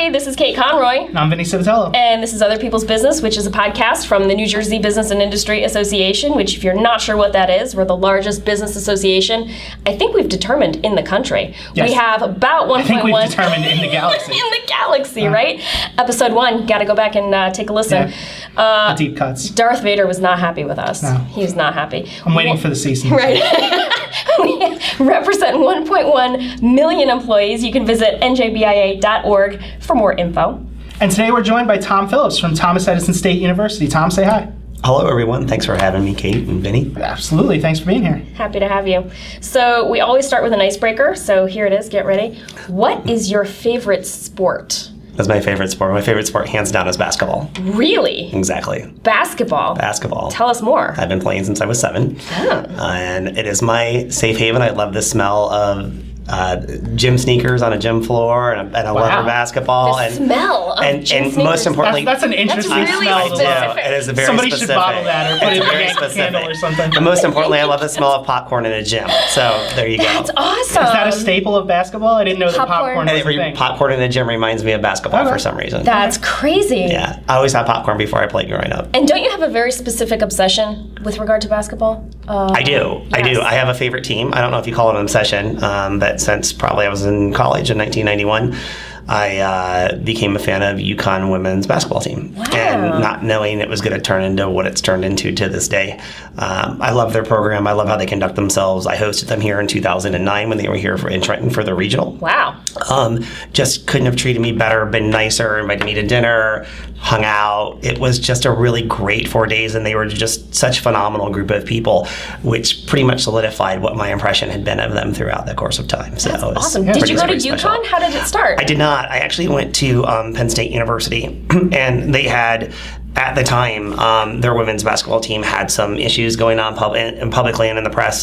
everybody. This is Kate Conroy. And I'm Vinny Civitello. And this is Other People's Business, which is a podcast from the New Jersey Business and Industry Association, which, if you're not sure what that is, we're the largest business association, I think we've determined, in the country. Yes. We have about 1.1... I think we've determined in the galaxy. In the galaxy, right? Episode 1, got to go back and take a listen. Yeah. Deep cuts. Darth Vader was not happy with us. No. He was not happy. I'm waiting for the season. Right. We represent 1.1 million employees. You can visit njbia.org for more info. And today we're joined by Tom Phillips from Thomas Edison State University. Tom, say hi. Hello, everyone. Thanks for having me, Kate and Vinny. Absolutely. Thanks for being here. Happy to have you. So we always start with an icebreaker. So here it is. Get ready. What is your favorite sport? That's my favorite sport. My favorite sport, hands down, is basketball. Really? Exactly. Basketball? Basketball. Tell us more. I've been playing since I was 7. Oh. And it is my safe haven. I love the smell of gym sneakers on a gym floor, and I love basketball. The smell of and gym and sneakers. that's importantly, That's an interesting really smell to specific. love. It is a very Somebody specific. should bottle that or put it in very a Yankee candle or something. And most importantly, I love the smell of popcorn in a gym. So there you go. That's awesome. Is that a staple of basketball? I didn't know that popcorn was a thing. Popcorn in the gym reminds me of basketball for some reason. That's crazy. Yeah, I always had popcorn before I played growing up. And don't you have a very specific obsession with regard to basketball? I do. Yes. I do. I have a favorite team. I don't know if you call it an obsession, but since probably I was in college in 1991, I became a fan of UConn women's basketball team. Wow. And not knowing it was going to turn into what it's turned into to this day. I love their program. I love how they conduct themselves. I hosted them here in 2009 when they were here in Trenton for the regional. Wow. Just couldn't have treated me better, been nicer, invited me to dinner, hung out. It was just a really great 4 days, and they were just such a phenomenal group of people, which pretty much solidified what my impression had been of them throughout the course of time. So That's it was awesome. yeah, Did you go to pretty UConn? special. How did it start? I did not. I actually went to Penn State University, and they had, at the time, their women's basketball team had some issues going on publicly and in the press.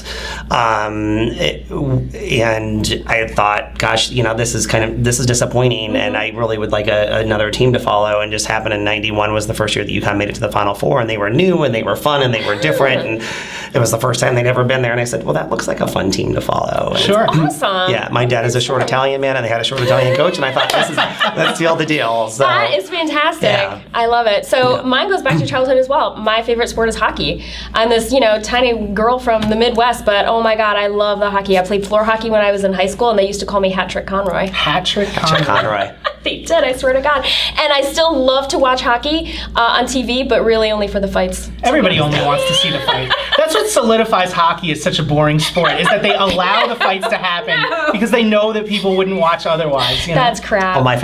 And I thought, gosh, this is disappointing, Mm-hmm. and I really would like another team to follow. And just happened in '91 was the first year that UConn made it to the Final Four, and they were new, and they were fun, and they were different, and it was the first time they'd ever been there. And I said, well, that looks like a fun team to follow. And Sure. Awesome. yeah, my dad is a short Italian man, and they had a short Italian coach, and I thought, let's seal the deal. So, That is fantastic. Yeah. I love it. So mine goes back to childhood as well. My favorite sport is hockey. I'm this, tiny girl from the Midwest, but oh my God, I love the hockey. I played floor hockey when I was in high school, and they used to call me Hat Trick Conroy. Hat trick Conroy. They did, I swear to God. And I still love to watch hockey on TV, but really only for the fights. Everybody only wants to see the fight. That's what solidifies hockey as such a boring sport, is that they allow the fights to happen because they know that people wouldn't watch otherwise. That's crap. Well, my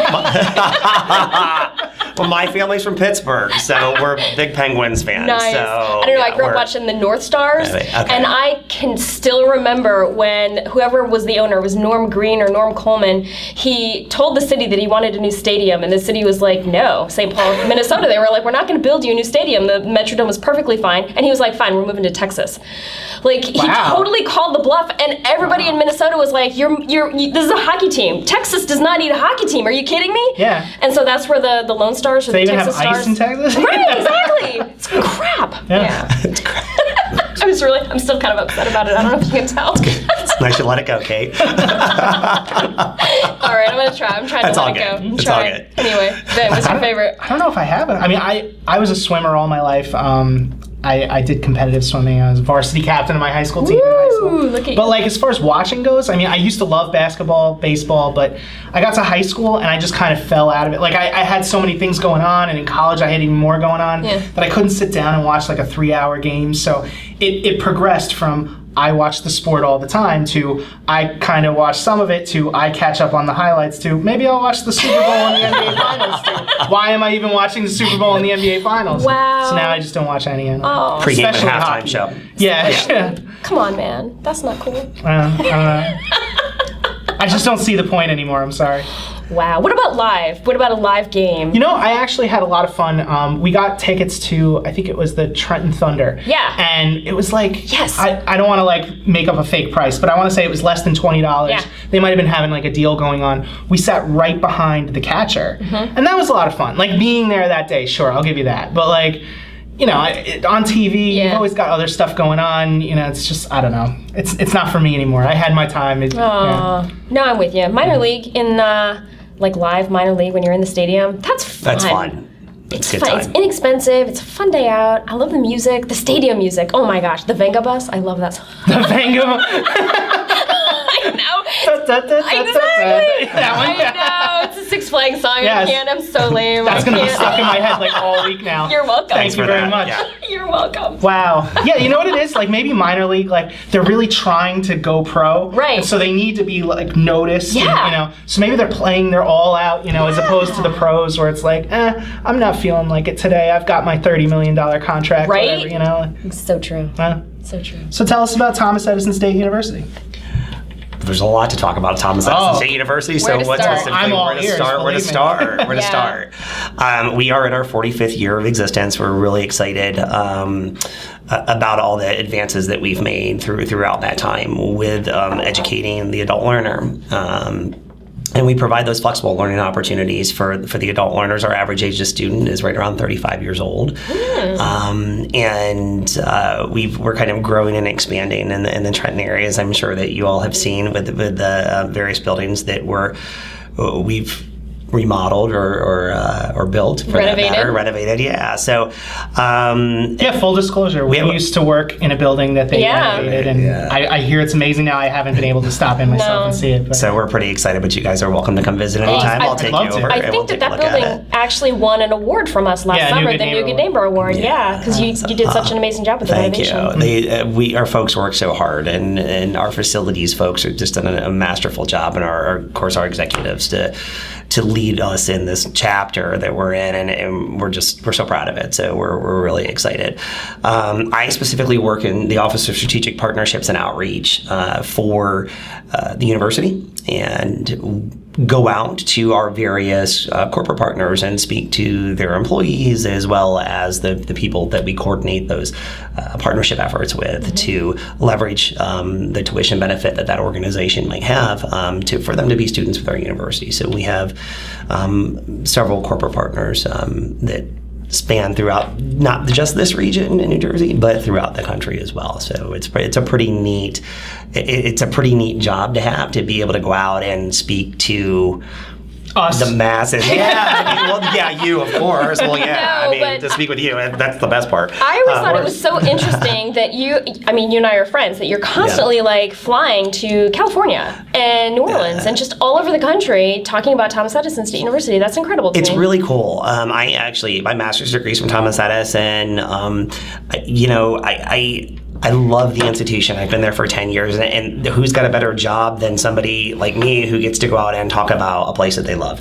family's from Pittsburgh, so we're big Penguins fans. Nice. So, I don't know, I grew up watching the North Stars, Okay. and I can still remember when whoever was the owner, was Norm Green or Norm Coleman, he told the city that he wanted a new stadium, and the city was like, no. St. Paul, Minnesota, they were like, we're not going to build you a new stadium. The Metrodome was perfectly fine, and he was like, fine, we're moving to Texas. Like, he totally called the bluff, and everybody in Minnesota was like, this is a hockey team. Texas does not need a hockey team. Are you kidding me? Yeah. And so that's where the Lone Stars or They the even Texas have Stars. ice in Texas? Right, exactly. It's crap. Yeah. It's crap. I'm still kind of upset about it. I don't know if you can tell. It's nice you let it go, Kate. All right, I'm going to try. I'm trying That's to all let it good. go. It's Try all it. good. Anyway, Ben, what's your favorite? I don't know if I have it. I mean, I was a swimmer all my life. I did competitive swimming. I was varsity captain of my high school team in high school. Woo, look at But you. like as far as watching goes, I mean, I used to love basketball, baseball, but I got to high school and I just kind of fell out of it. Like I had so many things going on, and in college I had even more going on that I couldn't sit down and watch like a 3-hour game. So it progressed from I watch the sport all the time to I kind of watch some of it to I catch up on the highlights to maybe I'll watch the Super Bowl and the NBA Finals to why am I even watching the Super Bowl and the NBA Finals? Wow. So now I just don't watch any of them. Oh, Pre-game and Especially halftime hockey. show. Yeah. come on, man. That's not cool. I don't know. I just don't see the point anymore. I'm sorry. Wow. What about live? What about a live game? You know, I actually had a lot of fun. We got tickets to, I think it was the Trenton Thunder. Yeah. And it was like, Yes. I don't want to like make up a fake price, but I want to say it was less than $20. Yeah. They might have been having like a deal going on. We sat right behind the catcher. Mm-hmm. And that was a lot of fun. Like being there that day, sure, I'll give you that. But like, you know, on TV, Yeah. you've always got other stuff going on. You know, it's just, I don't know. It's not for me anymore. I had my time. Yeah. No, I'm with you. Minor league in like live minor league when you're in the stadium, that's fun. That's fun. It's good fun. time. It's inexpensive. It's a fun day out. I love the music, the stadium music. Oh my gosh, the Venga Bus. I love that song. The Venga. I know. Exactly. That one. I know. It's a Six Flags song. Yes. I can't. I'm so lame. That's going to be I can't. stuck in my head like all week now. You're welcome. Thank you for very that. much. Yeah. You're welcome. Wow. Yeah, you know what it is? Like maybe minor league, like they're really trying to go pro. Right. And so they need to be like noticed. and, Yeah. so maybe they're playing their all out, as opposed to the pros where it's like, I'm not feeling like it today. I've got my $30 million contract. Right? Whatever, It's so true. Uh, So true. So tell us about Thomas Edison State University. There's a lot to talk about Thomas Edison State University. Where to what's start? the I'm all where to ears, start? Where to believe me. start? Where to Yeah. start? We are in our 45th year of existence. We're really excited about all the advances that we've made throughout that time with educating the adult learner. And we provide those flexible learning opportunities for the adult learners. Our average age of student is right around 35 years old. We're kind of growing and expanding in the Trenton areas. I'm sure that you all have seen with the various buildings that we've remodeled or built for Renovated. that matter. Renovated, yeah. So, Full disclosure, we used to work in a building that they Yeah. renovated, and Yeah. I hear it's amazing now. I haven't been able to stop in myself No. and see it. But so we're pretty excited, but you guys are welcome to come visit anytime. I'll take love you to. over I and we'll think take a that look at building it. actually won an award from us last Yeah, summer, New the Good New Good Neighbor Neighbor Award. Yeah, because you did such an amazing job with the Thank renovation. you. Our folks work so hard, and our facilities folks are just done a masterful job, and of course our executives to lead us in this chapter that we're in, and we're so proud of it. So we're really excited. I specifically work in the Office of Strategic Partnerships and Outreach for the university, and go out to our various corporate partners and speak to their employees as well as the people that we coordinate those partnership efforts with to leverage the tuition benefit that organization might have for them to be students with our university. So we have several corporate partners that span throughout not just this region in New Jersey, but throughout the country as well. So it's a pretty neat job to have, to be able to go out and speak to us. the masses. Yeah, you of course. Well, yeah, No, I mean, but to speak with you, that's the best part. I always thought it was so interesting that you and I are friends, that you're constantly like flying to California and New Orleans and just all over the country talking about Thomas Edison State University. That's incredible to It's me. really cool. My master's degree is from Thomas Edison. I love the institution. I've been there for 10 years, and who's got a better job than somebody like me who gets to go out and talk about a place that they love,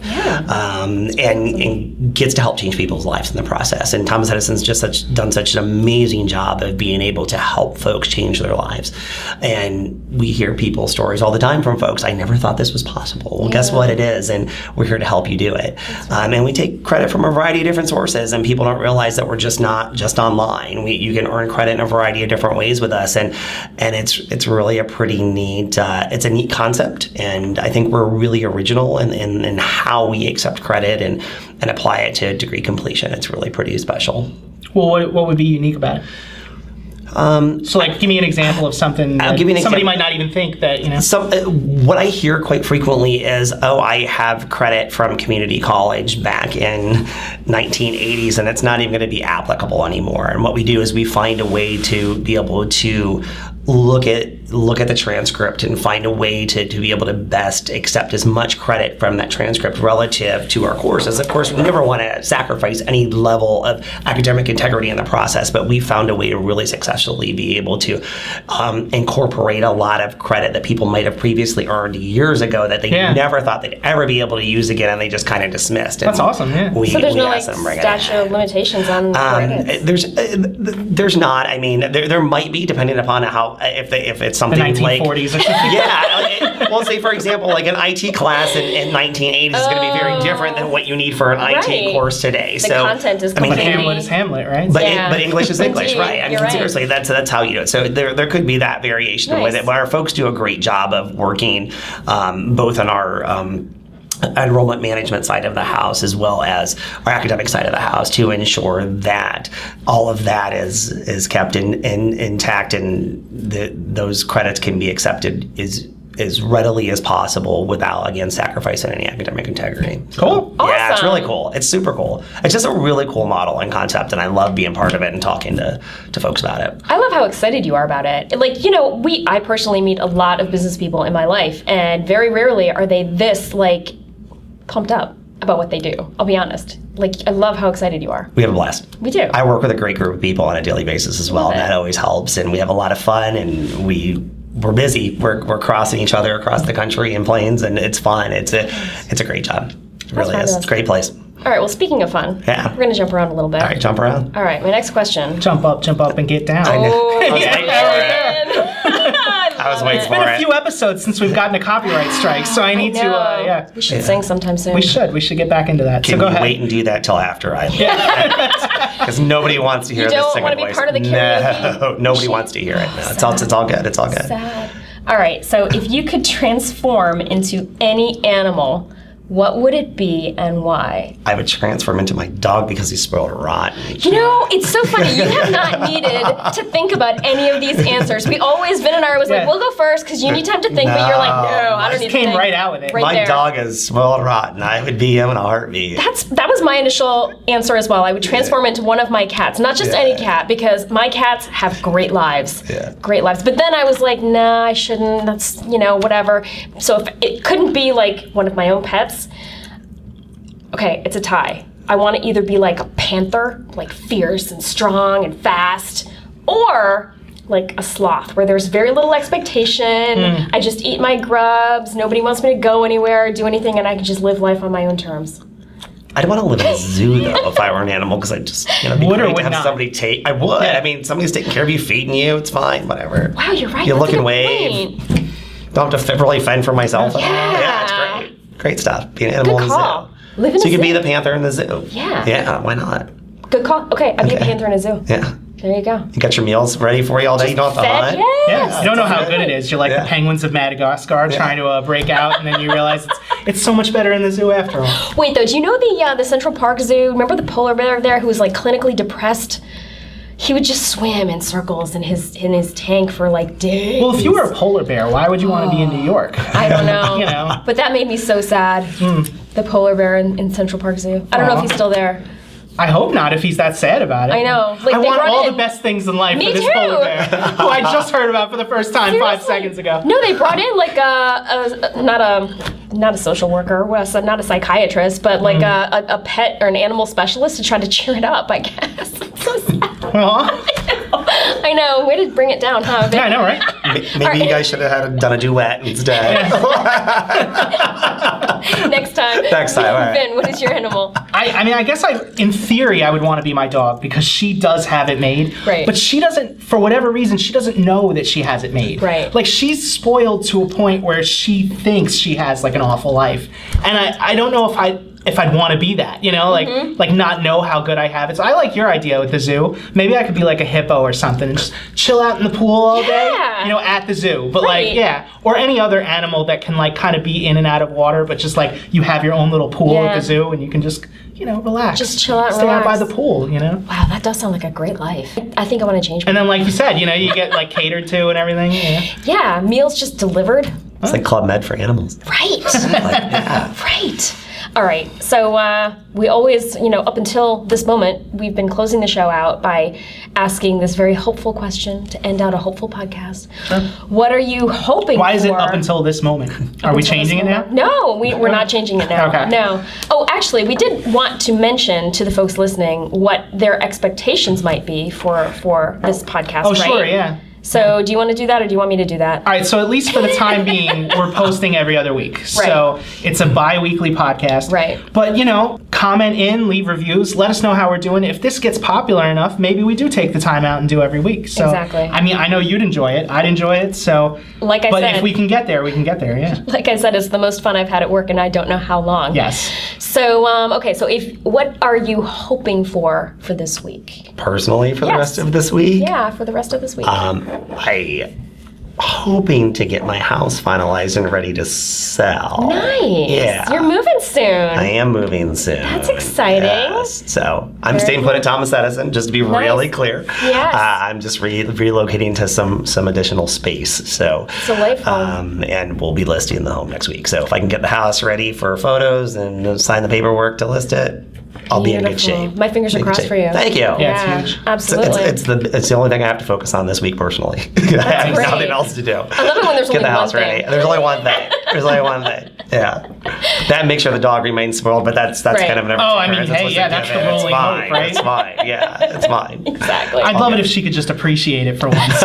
and gets to help change people's lives in the process. And Thomas Edison's just done such an amazing job of being able to help folks change their lives. And we hear people's stories all the time from folks. I never thought this was possible. Well, guess what? It is, and we're here to help you do it. And we take credit from a variety of different sources, and people don't realize that we're not just online. You can earn credit in a variety of different ways with us, and it's really a pretty neat it's a neat concept, and I think we're really original in how we accept credit and apply it to degree completion. It's really pretty special. Well, what would be unique about it? So, give me an example of something that give you an somebody example. might not even think that, What I hear quite frequently is, I have credit from community college back in 1980s, and it's not even going to be applicable anymore. And what we do is we find a way to be able to look at the transcript and find a way to be able to best accept as much credit from that transcript relative to our courses. Of course, we never want to sacrifice any level of academic integrity in the process, but we found a way to really successfully be able to incorporate a lot of credit that people might have previously earned years ago that they never thought they'd ever be able to use again, and they just kind of dismissed. That's awesome, yeah. So there's no asked them to bring it statute of limitations on credits? There's not. I mean, there might be, depending upon how if it's the something 1940s or something. well, say for example, like an IT class in 1980s is going to be very different than what you need for an IT course today. The content is But completely... Hamlet is Hamlet, right? But English is English, Indeed, right? I mean, you're right. seriously, that's how you do it. So there could be that variation with it. But our folks do a great job of working both on our enrollment management side of the house as well as our academic side of the house to ensure that all of that is kept intact, and those credits can be accepted as readily as possible without, again, sacrificing any academic integrity. Cool. Yeah, it's Awesome. really cool. It's super cool. It's just a really cool model and concept, and I love being part of it and talking to folks about it. I love how excited you are about it. Like, you know, I personally meet a lot of business people in my life, and very rarely are they this, like, pumped up about what they do. I'll be honest. Like, I love how excited you are. We have a blast. We do. I work with a great group of people on a daily basis as well, Love and it. that always helps. And we have a lot of fun, and we're busy. We're crossing each other across the country in planes, and it's fun. It's a great job. It really is. fabulous. It's a great place. All right, well, speaking of fun, Yeah. we're going to jump around a little bit. All right, jump around. All right, my next question. Jump up, and get down. Oh, I was waiting It's been for a it. few episodes since we've gotten a copyright strike, so I need to, yeah. We should sing sometime soon. We should get back into that. Can so go we ahead. wait and do that till after I leave? Because nobody wants to hear You this don't singing wanna be voice. part of the karaoke? No, nobody wants to hear it. No, it's all good. It's all good. Sad. All right, so if you could transform into any animal, what would it be and why? I would transform into my dog because he's spoiled rotten. You know, it's so funny. You have not needed to think about any of these answers. We always, Vin and I was like, Yeah. we'll go first because you need time to think, but you're like, no, I don't Just need to came think. right out with it. Right My there. dog is spoiled rotten. I would be him in a heartbeat. That was my initial answer as well. I would transform into one of my cats, not just any cat, because my cats have great lives. Yeah. Great lives. But then I was like, nah, I shouldn't. That's, whatever. So if it couldn't be like one of my own pets, okay, it's a tie. I want to either be like a panther, like fierce and strong and fast, or like a sloth where there's very little expectation. I just eat my grubs. Nobody wants me to go anywhere or do anything, and I can just live life on my own terms. I'd want to live in a zoo though if I were an animal because I'd just be Would or great to would have not? somebody take. I would. Yeah. I mean, somebody's taking care of you, feeding you. It's fine. Whatever. Wow, you're right. You That's look a and good wave. point. Don't have to really fend for myself. Yeah. Yeah, it's great. Great stuff. Be an animal Good in the call. zoo. Live in So a you could be zoo. the panther in the zoo. Yeah. Yeah. Why not? Good call. Okay, I'd be a Okay. panther in a zoo. Yeah. There you go. You got your meals ready for you all day. You don't have to Fed, hunt. yes. Yeah, you don't know how good it is. You're like Yeah. the penguins of Madagascar trying to break out, and then you realize it's so much better in the zoo after all. Wait, though, do you know the Central Park Zoo? Remember the polar bear there who was like clinically depressed? He would just swim in circles in his tank for like days. Well, if you were a polar bear, why would you want to be in New York? I don't know. You know. But that made me so sad. The polar bear in Central Park Zoo. I don't know if Aw. he's still there. I hope not if he's that sad about it. I know. Like, I they want brought all in- the best things in life Me for this too. polar bear, who I just heard about for the first time 5 Seriously. seconds ago. No, they brought in like not a social worker, not a psychiatrist, but like a pet or an animal specialist to try to cheer it up, I guess. It's so sad. Aw. I know. Way to bring it down, huh? Yeah, I know, right? Maybe All right. you guys should have done a duet instead. Next time. Next time, all right. Vin, what is your animal? I mean, I guess in theory, I would want to be my dog because she does have it made. Right. But she doesn't, for whatever reason, she doesn't know that she has it made. Right. Like, she's spoiled to a point where she thinks she has, like, an awful life. And I don't know if I'd want to be that, like not know how good I have it. So I like your idea with the zoo. Maybe I could be like a hippo or something and just chill out in the pool all day, Yeah. at the zoo. But Right. like, yeah, or any other animal that can like kind of be in and out of water, but just like you have your own little pool Yeah. at the zoo and you can just, relax. Just chill out and Stay out by relax. the pool, Wow, that does sound like a great life. I think I want to change my And then like you said, you get like catered to and everything. Yeah. Yeah, meals just delivered. It's like Club Med for animals. Right. Like, yeah. Right. All right. So we always, up until this moment, we've been closing the show out by asking this very hopeful question to end out a hopeful podcast. What are you hoping Why for? is it up until this moment? Are we until changing this it now? moment? No, we're not changing it now. Okay. No. Oh, actually, we did want to mention to the folks listening what their expectations might be for this podcast. Oh, right? sure, yeah. So do you want to do that, or do you want me to do that? All right, so at least for the time being, we're posting every other week. So it's a bi-weekly podcast. Right. But, comment in, leave reviews, let us know how we're doing. If this gets popular enough, maybe we do take the time out and do every week. So, Exactly. I mean, I know you'd enjoy it. I'd enjoy it. So, Like I but said- if we can get there, we can get there, yeah. Like I said, it's the most fun I've had at work, and I don't know how long. Yes. So, okay. So, what are you hoping for this week? Personally, for the Yes. rest of this week, Yeah, for the rest of this week. I hoping to get my house finalized and ready to sell. Nice. Yeah. You're moving soon. I am moving soon. That's exciting. Yes. So I'm Very staying put cool. at Thomas Edison, just to be really clear. Yes. I'm just relocating to some additional space. So Delightful. and we'll be listing the home next week. So if I can get the house ready for photos and sign the paperwork to list it, I'll be in good Beautiful. shape. My fingers are Be in good crossed shape. for you. Thank you. Yeah, it's huge. Absolutely. It's the only thing I have to focus on this week personally. I have great. nothing else to do. I love it when there's Get only the house one ready. thing. There's only one thing. There's only one thing. Yeah. That makes sure the dog remains spoiled, but that's Right. kind of an Oh, I mean, occurrence. hey, what's yeah, a that's the given. It's rolling mine. hope, right? It's mine. Yeah, it's mine. Exactly. I'd love it if she could just appreciate it for once.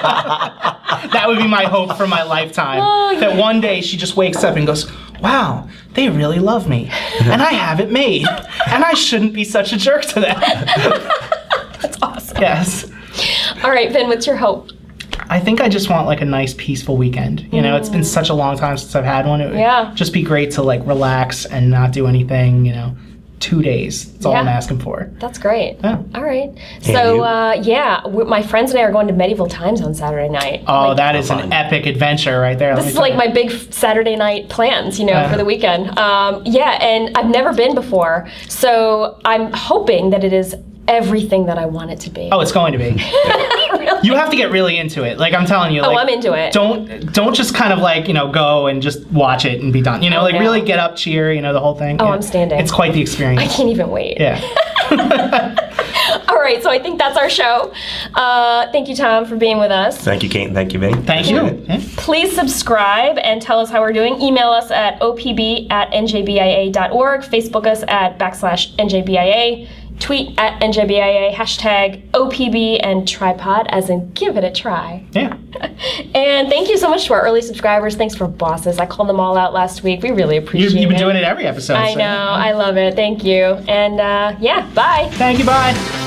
That would be my hope for my lifetime. Oh, yeah. That one day she just wakes up and goes, wow, they really love me. And I have it made. And I shouldn't be such a jerk to them. That's awesome. Yes. All right, Vin, what's your hope? I think I just want like a nice peaceful weekend. You know, it's been such a long time since I've had one. It would Yeah. just be great to like relax and not do anything, 2 days. That's all I'm Yeah. asking for. That's great. Yeah. All right. you? So, my friends and I are going to Medieval Times on Saturday night. Oh, Like, that is an fun. epic adventure right there. This is like my big Saturday night plans, for the weekend. And I've never been before. So I'm hoping that it is everything that I want it to be. Oh, it's going to be. Really? You have to get really into it. Like I'm telling you. Oh, Like, I'm into it. Don't just kind of like go and just watch it and be done. no. Really get up, cheer. The whole thing. Oh, Yeah. I'm standing. It's quite the experience. I can't even wait. Yeah. All right, so I think that's our show. Thank you, Tom, for being with us. Thank you, Kate, and thank you, Bing. Thank you. Yeah. Please subscribe and tell us how we're doing. Email us at opb@njbia.org. Facebook us at /NJBIA. Tweet at NJBIA, #OPB and tripod, as in give it a try. Yeah. And thank you so much to our early subscribers. Thanks for bosses. I called them all out last week. We really appreciate it. You've been doing it every episode. I so- know. I love it. Thank you. And bye. Thank you. Bye.